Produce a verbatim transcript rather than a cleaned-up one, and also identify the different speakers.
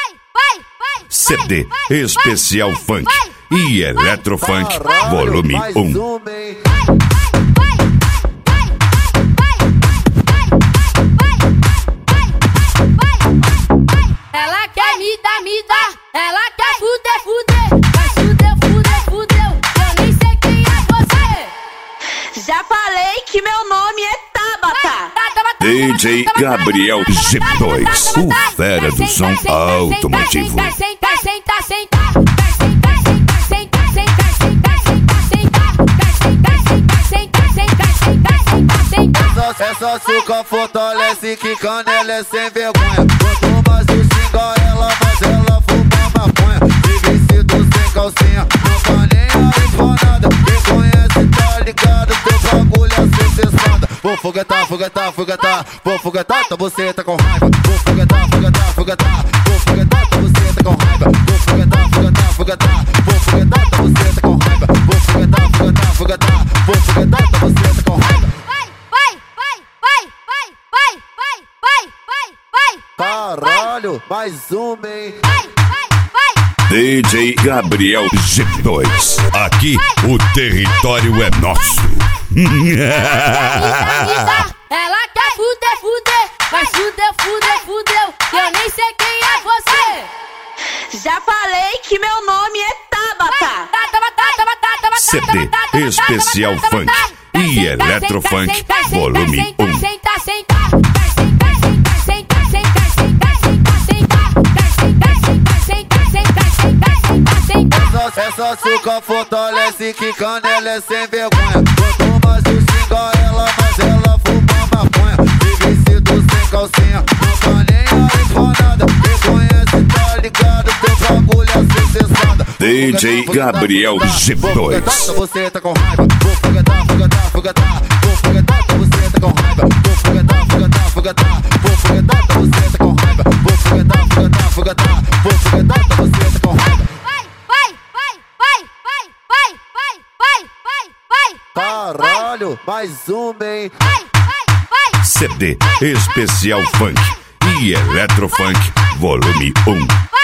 Speaker 1: C D Especial Funk e Eletrofunk Volume um.
Speaker 2: Ela quer me dar, me dar, ela quer fuder, fuder, mas fudeu, fudeu, fudeu, eu nem sei quem é você.
Speaker 3: Já falei que meu nome é Tabata.
Speaker 1: D J Gabriel G dois, o fera do som automotivo.
Speaker 2: Senta, senta, senta, senta, senta, senta, senta, senta, senta, senta, senta, senta.
Speaker 4: Essa açúcar fortalece que canela é sem vergonha. Quanto mais eu xinga ela, mais ela fuma maconha. De vestido sem calcinha, não tá nem aí pra nada. Quem conhece tá ligado, teu bagulho é sucessada. Vou foguetar, foguetar, foguetar, vou foguetar, tua buceta com raiva. Vou foguetar, foguetar, foguetar, vou foguetar, tua buceta com raiva. Vou foguetar, foguetar, foguetar, vou foguetar, tua buceta com raiva. Vou foguetar, foguetar, foguetar, vou foguetar, tua buceta com raiva. Caralho, mais uma, hein?
Speaker 1: D J Gabriel G dois, aqui o território é nosso.
Speaker 2: Ela quer fuder, fuder, mas fudeu, fudeu, fudeu, eu nem sei quem é você.
Speaker 3: Já falei que meu nome é Tabata.
Speaker 1: C D Especial Funk e Eletrofunk Volume um.
Speaker 2: Senta, senta, senta, senta, senta, senta, senta, senta, senta, senta, senta.
Speaker 4: Essa açúcar fortalece que canela é sem vergonha. Quanto mais eu xinga ela, mais ela fuma maconha. De vestido sem calcinha, não tá nem aí pra nada. Quem conhece tá ligado, teu bagulho é sucessada.
Speaker 1: D J Gabriel G dois.
Speaker 4: Vou foguetar, tua buceta com raiva. Vou foguetar, foguetar, foguetar, vou foguetar, tua buceta com raiva. Vou foguetar, foguetar, foguetar, vou foguetar, tua buceta com raiva. Vou foguetar, foguetar, foguetar, vou foguetar, tua buceta com raiva. Caralho, mais uma, hein?
Speaker 1: C D Especial Funk e Eletrofunk Volume um.